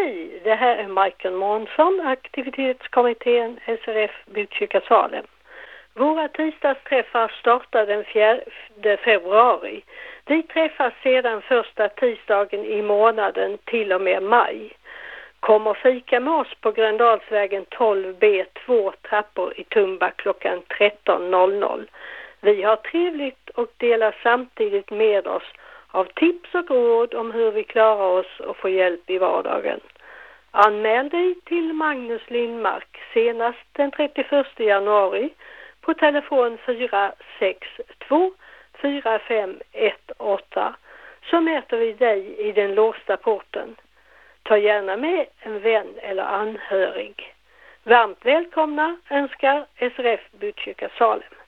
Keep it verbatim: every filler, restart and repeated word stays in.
Hej, det här är Michael Månsson, aktivitetskommittén S R F Botkyrka Salem. Våra tisdagsträffar startar den fjärde februari. Vi träffas sedan första tisdagen i månaden till och med maj. Kom och fika med oss på Gröndalsvägen tolv B två trappor i Tumba klockan tretton noll noll. Vi har trevligt och delar samtidigt med oss av tips och råd om hur vi klarar oss och får hjälp i vardagen. Anmäl dig till Magnus Lindmark senast den trettioförsta januari på telefon fyra sex två fyra fem ett åtta, så möter vi dig i den låsta porten. Ta gärna med en vän eller anhörig. Varmt välkomna önskar S R F Botkyrka Salem.